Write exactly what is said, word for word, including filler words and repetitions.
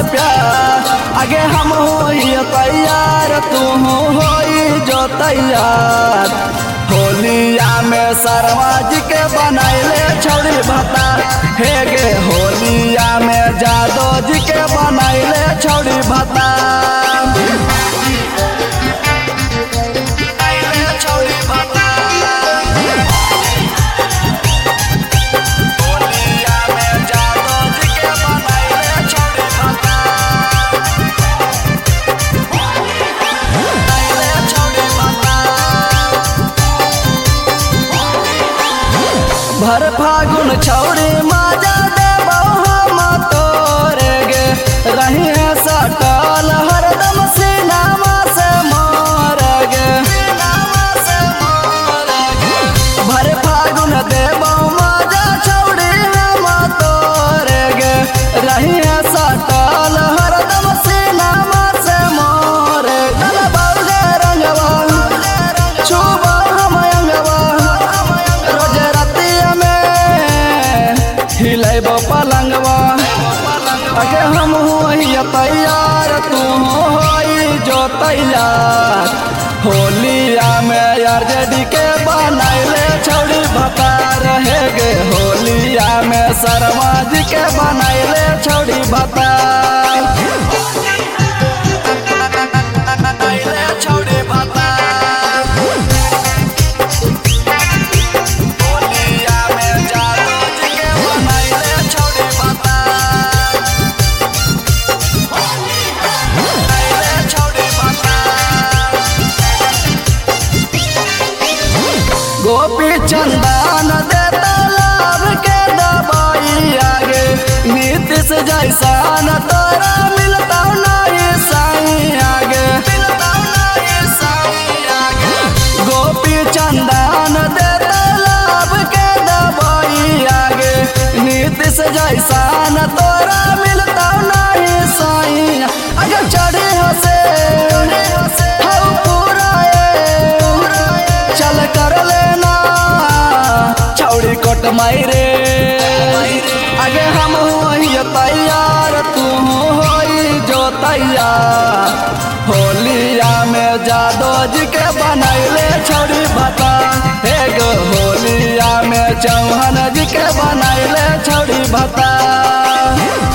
प्यार। आगे हम होई तैयार तू होई जो तैयार। होलिया में शर्मा जी के बनैले छौड़ी भता। हे गे होलिया में जादव जी के बनैले छौड़ी भता। भर फागुन छौड़ी माजा देबो हम तोरे गे। रही है सटल हरदम सीनामा से मोर गे। भर फागुन देबो माजा छौड़ी हम तोरे गे। रही है सटल हरदम सीनामा से मोर। गलबा गे रंगवा छुबा हम अंगवा। हिलैबो पलंगवा। आगे हम होई तैयार तू होई जो तैयार। होलिया में आरजेडी के बनैले छौड़ी भता। रहे गे होलिया में शर्मा जी के बनैले छौड़ी भता। छौड़ी भता। गोपी चंदन दे तालाब के दबाई आगे। नीतीश जैसा न तोरा मिलता नहीं साई आगे। गोपी चंदन दे तालाब के दबाई आगे। नीतीश जैसा न तोरा मिलता नहीं साई। अगर चढ़े हसे चल कर लेना छौड़ी कोट मायरे। आगे हम होई तैयार तू होई जो तैयार। होलिया में जादव जी के बनैले छौड़ी भता। हे गो होलिया में चौहान जी के बनैले छौड़ी भता।